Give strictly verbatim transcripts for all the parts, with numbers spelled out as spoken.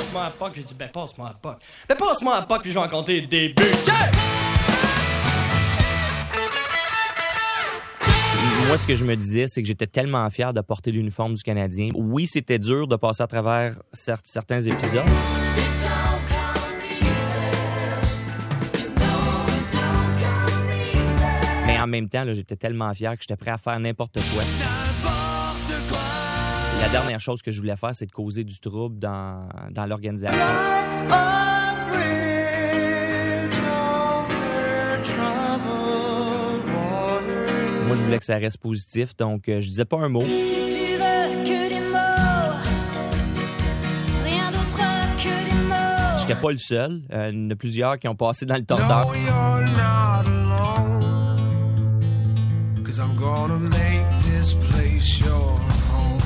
passe-moi un puck. J'ai dit, ben, passe-moi un puck. Ben, passe-moi un puck, puis je vais en compter des buts. Yeah! Moi, ce que je me disais, c'est que j'étais tellement fier de porter l'uniforme du Canadien. Oui, c'était dur de passer à travers cer- certains épisodes. Mais en même temps, là, j'étais tellement fier que j'étais prêt à faire n'importe quoi. La dernière chose que je voulais faire, c'est de causer du trouble dans, dans l'organisation. Moi, je voulais que ça reste positif, donc euh, je disais pas un mot. Si tu veux que des mots, rien d'autre que des mots. J'étais pas le seul. Euh, il y en a plusieurs qui ont passé dans le tordeur. No, you're not alone, 'cause I'm gonna make this place your home.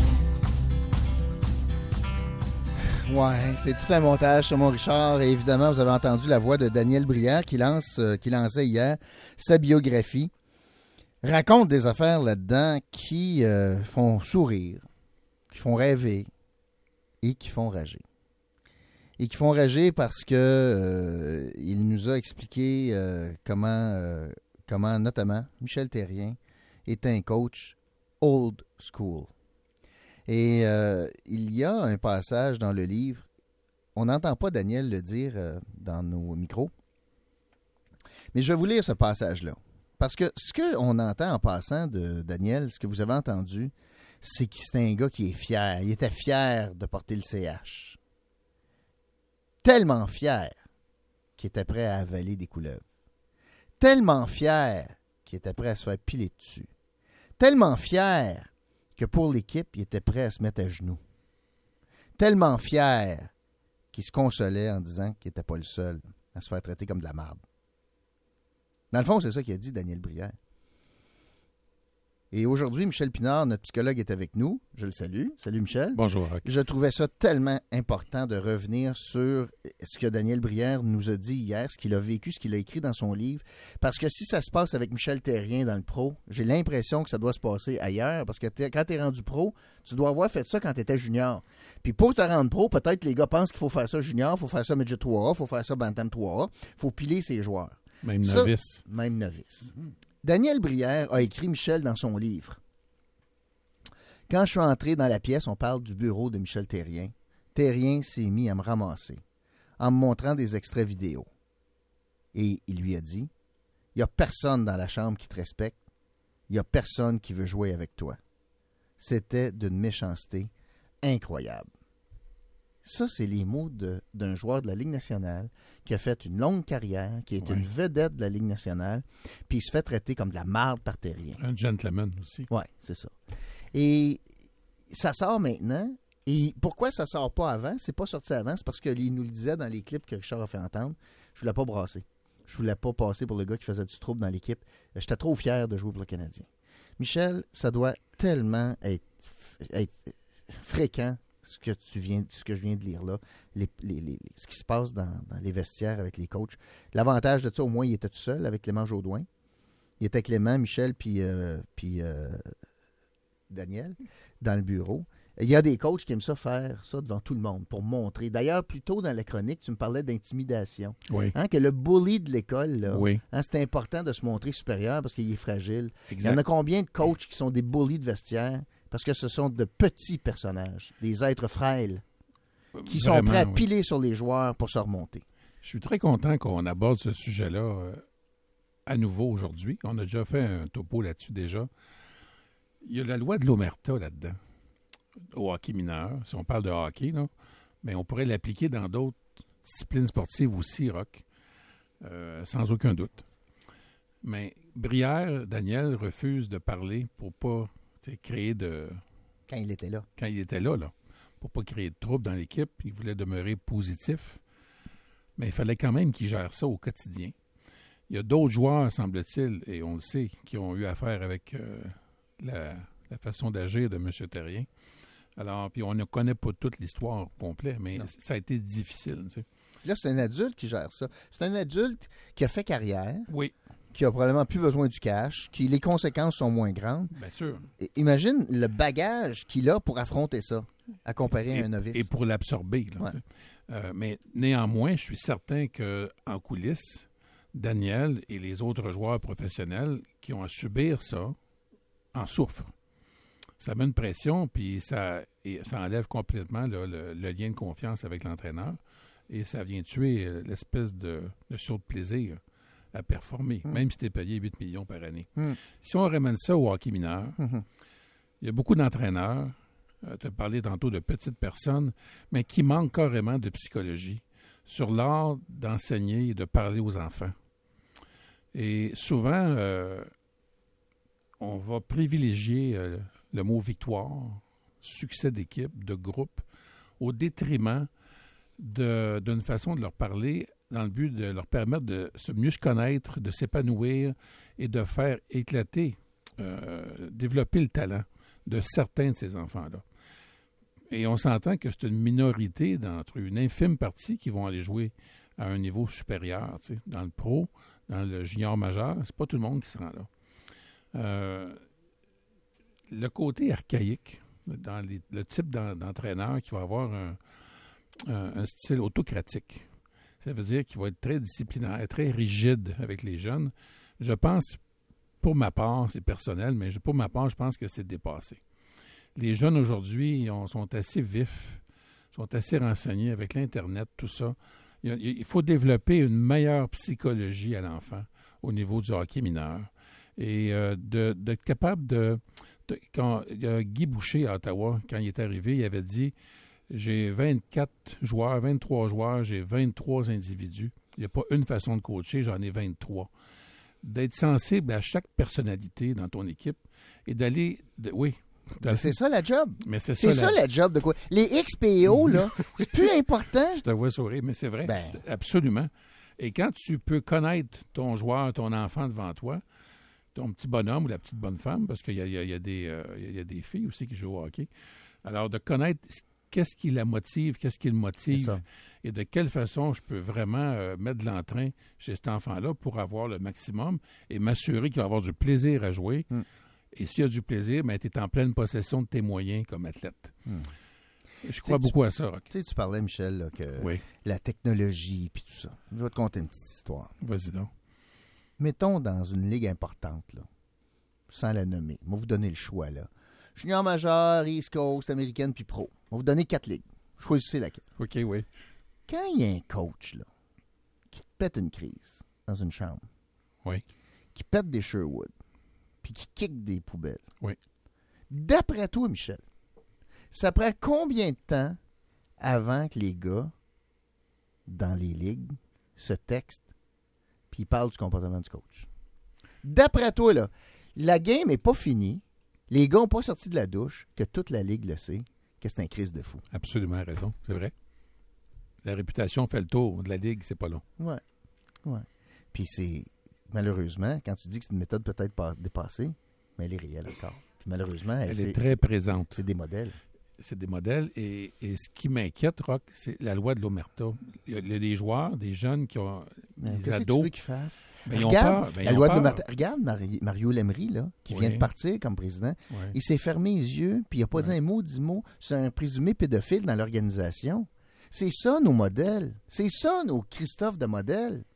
Ouais, c'est tout un montage sur mon Richard. Et évidemment, vous avez entendu la voix de Daniel Brière qui, lance, euh, qui lançait hier sa biographie. Raconte des affaires là-dedans qui euh, font sourire, qui font rêver et qui font rager. Et qui font rager parce que euh, il nous a expliqué euh, comment, euh, comment, notamment, Michel Therrien est un coach old school. Et euh, il y a un passage dans le livre, on n'entend pas Daniel le dire euh, dans nos micros, mais je vais vous lire ce passage-là. Parce que ce qu'on entend en passant de Daniel, ce que vous avez entendu, c'est que c'est un gars qui est fier. Il était fier de porter le C H. Tellement fier qu'il était prêt à avaler des couleuvres. Tellement fier qu'il était prêt à se faire piler dessus. Tellement fier que pour l'équipe, il était prêt à se mettre à genoux. Tellement fier qu'il se consolait en disant qu'il n'était pas le seul à se faire traiter comme de la marde. Dans le fond, c'est ça qu'il a dit, Daniel Brière. Et aujourd'hui, Michel Pinard, notre psychologue, est avec nous. Je le salue. Salut, Michel. Bonjour, Rock. Je trouvais ça tellement important de revenir sur ce que Daniel Brière nous a dit hier, ce qu'il a vécu, ce qu'il a écrit dans son livre. Parce que si ça se passe avec Michel Therrien dans le pro, j'ai l'impression que ça doit se passer ailleurs. Parce que t'es, quand tu es rendu pro, tu dois avoir fait ça quand tu étais junior. Puis pour te rendre pro, peut-être les gars pensent qu'il faut faire ça junior, il faut faire ça midget trois A, il faut faire ça bantam trois A, il faut piler ses joueurs. Même Ça, novice. Même novice. Mm-hmm. Daniel Brière a écrit Michel dans son livre. Quand je suis entré dans la pièce, on parle du bureau de Michel Therrien. Therrien s'est mis à me ramasser en me montrant des extraits vidéo. Et il lui a dit, il n'y a personne dans la chambre qui te respecte. Il n'y a personne qui veut jouer avec toi. C'était d'une méchanceté incroyable. Ça, c'est les mots de, d'un joueur de la Ligue nationale qui a fait une longue carrière, qui est ouais. une vedette de la Ligue nationale, puis il se fait traiter comme de la marde par Therrien. Un gentleman aussi. Oui, c'est ça. Et ça sort maintenant. Et pourquoi ça sort pas avant? C'est pas sorti avant, c'est parce qu'il nous le disait dans les clips que Richard a fait entendre. Je voulais pas brasser. Je voulais pas passer pour le gars qui faisait du trouble dans l'équipe. J'étais trop fier de jouer pour le Canadien. Michel, ça doit tellement être, être fréquent, ce que tu viens, ce que je viens de lire là, les, les, les, ce qui se passe dans, dans les vestiaires avec les coachs. L'avantage de ça, au moins, il était tout seul avec Clément Jaudoin. Il était Clément, Michel, puis, euh, puis euh, Daniel, dans le bureau. Il y a des coachs qui aiment ça faire ça devant tout le monde pour montrer. D'ailleurs, plus tôt dans la chronique, tu me parlais d'intimidation. Oui. Hein, que le bully de l'école, là, Oui. hein, c'est important de se montrer supérieur parce qu'il est fragile. Exact. Il y en a combien de coachs qui sont des bullies de vestiaire parce que ce sont de petits personnages, des êtres frêles, qui Vraiment, sont prêts à oui. piler sur les joueurs pour se remonter. Je suis très content qu'on aborde ce sujet-là euh, à nouveau aujourd'hui. On a déjà fait un topo là-dessus déjà. Il y a la loi de l'omerta là-dedans, au hockey mineur. Si on parle de hockey, là, mais on pourrait l'appliquer dans d'autres disciplines sportives aussi, Rock, euh, sans aucun doute. Mais Brière, Daniel, refuse de parler pour pas créer de... Quand il était là. Quand il était là, là, pour pas créer de trouble dans l'équipe. Il voulait demeurer positif. Mais il fallait quand même qu'il gère ça au quotidien. Il y a d'autres joueurs, semble-t-il, et on le sait, qui ont eu affaire avec euh, la, la façon d'agir de M. Therrien. Alors, puis on ne connaît pas toute l'histoire complète, mais non. Ça a été difficile. Tu sais. Là, c'est un adulte qui gère ça. C'est un adulte qui a fait carrière. Oui. Qui a probablement plus besoin du cash, qui les conséquences sont moins grandes. Bien sûr. Et imagine le bagage qu'il a pour affronter ça, à comparer et, à un novice. Et pour l'absorber. Là, ouais. Euh, mais néanmoins, je suis certain qu'en coulisses, Daniel et les autres joueurs professionnels qui ont à subir ça en souffrent. Ça met une pression, puis ça, et ça enlève complètement là, le, le lien de confiance avec l'entraîneur et ça vient tuer l'espèce de, de saut de plaisir à performer, mm. même si tu es payé huit millions par année. Mm. Si on ramène ça au hockey mineur, mm-hmm. il y a beaucoup d'entraîneurs, euh, tu as parlé tantôt de petites personnes, mais qui manquent carrément de psychologie sur l'art d'enseigner et de parler aux enfants. Et souvent, euh, on va privilégier euh, le mot victoire, succès d'équipe, de groupe, au détriment de, d'une façon de leur parler dans le but de leur permettre de se mieux se connaître, de s'épanouir et de faire éclater, euh, développer le talent de certains de ces enfants-là. Et on s'entend que c'est une minorité d'entre eux, une infime partie qui vont aller jouer à un niveau supérieur, tu sais, dans le pro, dans le junior majeur, c'est pas tout le monde qui se rend là. Euh, le côté archaïque, dans les, le type d'en, d'entraîneur qui va avoir un, un, un style autocratique, ça veut dire qu'il va être très disciplinaire, très rigide avec les jeunes. Je pense, pour ma part, c'est personnel, mais pour ma part, je pense que c'est dépassé. Les jeunes aujourd'hui on, sont assez vifs, sont assez renseignés avec l'Internet, tout ça. Il, il faut développer une meilleure psychologie à l'enfant au niveau du hockey mineur. Et euh, de, d'être capable de... de quand il y a Guy Boucher à Ottawa, quand il est arrivé, il avait dit « J'ai vingt-quatre joueurs, vingt-trois joueurs, j'ai vingt-trois individus. Il n'y a pas une façon de coacher, j'en ai vingt-trois. » D'être sensible à chaque personnalité dans ton équipe et d'aller... De, oui. Mais c'est ça la job. Mais c'est c'est ça, ça la... la job de quoi? Les X P O, là, c'est plus important. Je te vois sourire, mais c'est vrai. Ben... C'est absolument. Et quand tu peux connaître ton joueur, ton enfant devant toi, ton petit bonhomme ou la petite bonne femme, parce qu'il y a, il y a, il y a, des, euh, il y a des filles aussi qui jouent au hockey. Alors, de connaître qu'est-ce qui la motive, qu'est-ce qui le motive, et de quelle façon je peux vraiment euh, mettre de l'entrain chez cet enfant-là pour avoir le maximum et m'assurer qu'il va avoir du plaisir à jouer. Mm. Et s'il y a du plaisir, ben, tu es en pleine possession de tes moyens comme athlète. Mm. Je crois beaucoup tu, à ça, Rock. Tu sais, tu parlais, Michel, là, que oui. la technologie puis tout ça. Je vais te conter une petite histoire. Vas-y donc. Mettons dans une ligue importante, là, sans la nommer. On va vous donner le choix, là. Junior majeur, East Coast, américaine, puis pro. On va vous donner quatre ligues. Choisissez laquelle. OK, oui. Quand il y a un coach, là, qui te pète une crise dans une chambre, oui. qui pète des Sherwood, puis qui kick des poubelles, oui. D'après toi, Michel, ça prend combien de temps avant que les gars, dans les ligues, se textent puis ils parlent du comportement du coach? D'après toi, là, la game n'est pas finie. Les gars n'ont pas sorti de la douche, que toute la ligue le sait, que c'est un crise de fou. Absolument raison, c'est vrai. La réputation fait le tour de la ligue, c'est pas long. Oui, oui. Puis c'est, malheureusement, quand tu dis que c'est une méthode peut-être pas dépassée, mais elle est réelle encore. Puis malheureusement, elle, elle c'est, est très c'est, présente. C'est des modèles. C'est des modèles. Et, et ce qui m'inquiète, Rock, c'est la loi de l'Omerta. Il y a des joueurs, des jeunes qui ont mais des qu'est-ce ados. que tu veux qu'ils fassent? Ben, ils regarde, ont peur. Ben, la ils loi ont de peur. l'Omerta. Regarde Mario, Mario Lemry, là, qui oui. vient de partir comme président. Oui. Il s'est fermé les yeux, puis il n'a pas oui. dit un mot, dix mots sur un présumé pédophile dans l'organisation. C'est ça, nos modèles. C'est ça, nos Christophe de modèles.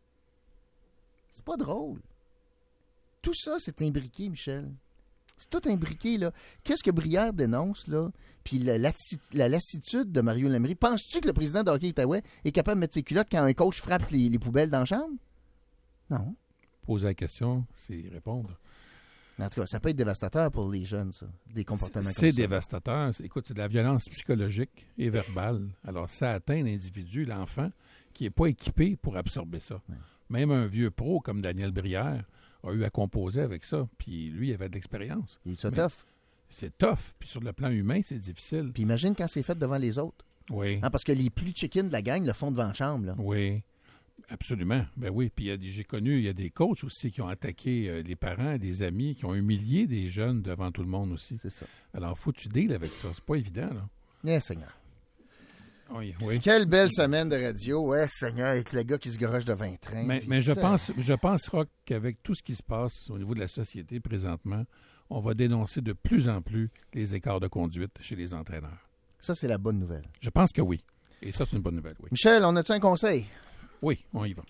C'est pas drôle. Tout ça, c'est imbriqué, Michel. C'est tout imbriqué, là. Qu'est-ce que Brière dénonce, là? Puis la, la, la lassitude de Mario Lemry. Penses-tu que le président de Hockey Outaouais est capable de mettre ses culottes quand un coach frappe les, les poubelles dans la chambre? Non. Poser la question, c'est y répondre. En tout cas, ça peut être dévastateur pour les jeunes, ça. Des comportements c'est, comme ça. C'est dévastateur. C'est, écoute, c'est de la violence psychologique et verbale. Alors, ça atteint l'individu, l'enfant, qui n'est pas équipé pour absorber ça. Ouais. Même un vieux pro comme Daniel Brière a eu à composer avec ça. Puis lui, il avait de l'expérience. Il est tough. C'est tough. Puis sur le plan humain, c'est difficile. Puis imagine quand c'est fait devant les autres. Oui. Hein, parce que les plus chickens de la gang le font devant la chambre. Là. Oui. Absolument. Ben oui. Puis il y a des, j'ai connu, il y a des coachs aussi qui ont attaqué euh, les parents, des amis, qui ont humilié des jeunes devant tout le monde aussi. C'est ça. Alors, faut que tu deals avec ça. C'est pas évident, là. Yes, Seigneur. Oui, oui. Quelle belle semaine de radio, ouais, Seigneur, avec le gars qui se garoche devant un train. Mais, mais je, pense, je pense, Rock, qu'avec tout ce qui se passe au niveau de la société présentement, on va dénoncer de plus en plus les écarts de conduite chez les entraîneurs. Ça, c'est la bonne nouvelle. Je pense que oui. Et ça, c'est une bonne nouvelle, oui. Michel, on a-tu un conseil? Oui, on y va.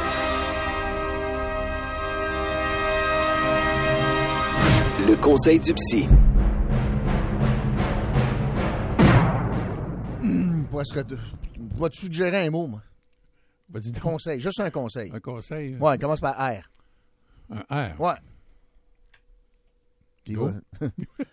Le conseil du psy. Hum, je vais te suggérer un mot, moi. Vas-y donc. Conseil, juste un conseil. Un conseil? euh, Ouais, commence par R. Un R. Ouais. Puis Go. ouais.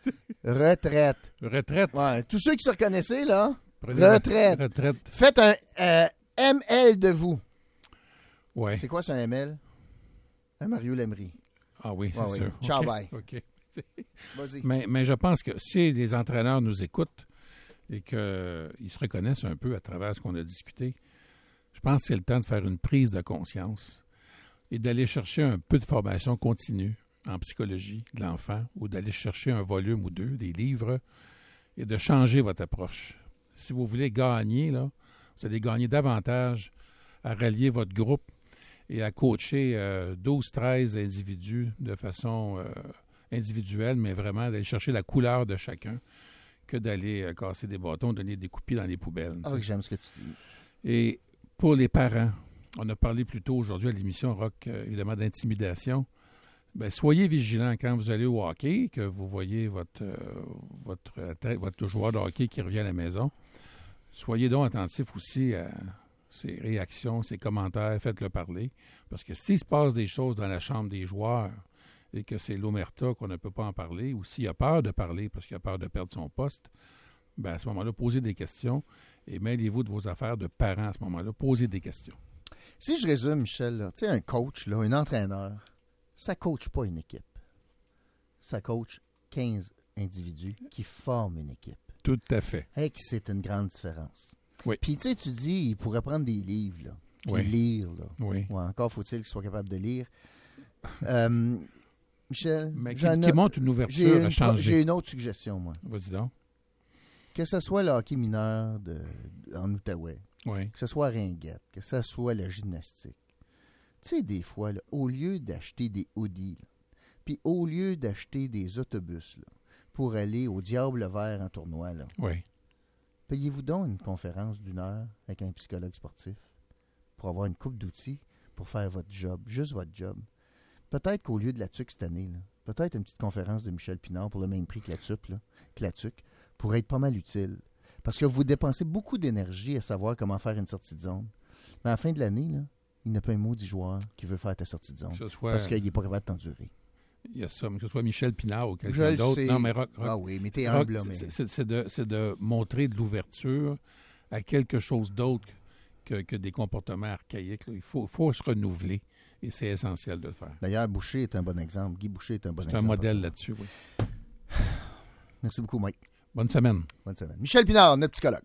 Retraite. Retraite. Ouais, tous ceux qui se reconnaissaient, là, Prenez la retraite. Retraite. Faites un euh, M L de vous. Ouais. C'est quoi, c'est un M L? Un Mario Lemery. Ah oui, c'est Ouais, ouais. sûr. Ciao, OK, bye. OK. Vas-y. Mais, mais je pense que si les entraîneurs nous écoutent et qu'ils se reconnaissent un peu à travers ce qu'on a discuté, je pense que c'est le temps de faire une prise de conscience et d'aller chercher un peu de formation continue en psychologie de l'enfant ou d'aller chercher un volume ou deux, des livres, et de changer votre approche. Si vous voulez gagner, là, vous allez gagner davantage à rallier votre groupe et à coacher euh, douze treize individus de façon euh, individuelle, mais vraiment d'aller chercher la couleur de chacun que d'aller euh, casser des bâtons, donner des coups de pied dans les poubelles. Ah oui, j'aime ce que tu dis. Et pour les parents, on a parlé plus tôt aujourd'hui à l'émission Rock, euh, évidemment, d'intimidation. Bien, soyez vigilants quand vous allez au hockey, que vous voyez votre, euh, votre, euh, votre joueur de hockey qui revient à la maison. Soyez donc attentifs aussi à ses réactions, ses commentaires, faites-le parler. Parce que s'il se passe des choses dans la chambre des joueurs et que c'est l'omerta qu'on ne peut pas en parler, ou s'il a peur de parler parce qu'il a peur de perdre son poste, bien à ce moment-là, posez des questions et mêlez-vous de vos affaires de parents à ce moment-là. Posez des questions. Si je résume, Michel, tu sais, un coach, là, un entraîneur, ça ne coach pas une équipe. Ça coach quinze individus qui forment une équipe. Tout à fait. Hey, c'est une grande différence. Oui. Puis, tu sais, tu dis, il pourrait prendre des livres, là, puis Oui. lire, là. Oui. Ouais, encore faut-il qu'il soit capable de lire. Euh, Michel, Mais qui, j'en qui ai- montre une j'ai ouverture une, à pro- changer. j'ai une autre suggestion, moi. Vas-y donc. Que ce soit le hockey mineur de, de- en Outaouais, Oui. que ce soit Ringuette, que ce soit la gymnastique. Tu sais, des fois, là, au lieu d'acheter des hoodies, là, puis au lieu d'acheter des autobus là, pour aller au Diable Vert en tournoi, là, Oui. payez-vous donc une conférence d'une heure avec un psychologue sportif pour avoir une coupe d'outils pour faire votre job, juste votre job. Peut-être qu'au lieu de la T U C cette année, là, peut-être une petite conférence de Michel Pinard pour le même prix que la T U C, là, que la T U C pourrait être pas mal utile. Parce que vous dépensez beaucoup d'énergie à savoir comment faire une sortie de zone. Mais à la fin de l'année, là, il n'y a pas un maudit joueur qui veut faire ta sortie de zone. Que ce soit, Parce qu'il n'est pas capable de t'endurer. il y a ça, mais que ce soit Michel Pinard ou Je quelqu'un le d'autre. sais. Non, mais Rock, Rock- Ah oui, mais t'es Rock, humble, là, mais... c'est- c'est c'est de, c'est de montrer de l'ouverture à quelque chose d'autre que, que des comportements archaïques. là. Il faut, faut se renouveler et c'est essentiel de le faire. D'ailleurs, Boucher est un bon exemple. Guy Boucher est un bon C'est exemple. un modèle là-dessus, oui. Merci beaucoup, Mike. Bonne semaine. Bonne semaine. Michel Pinard, notre psychologue.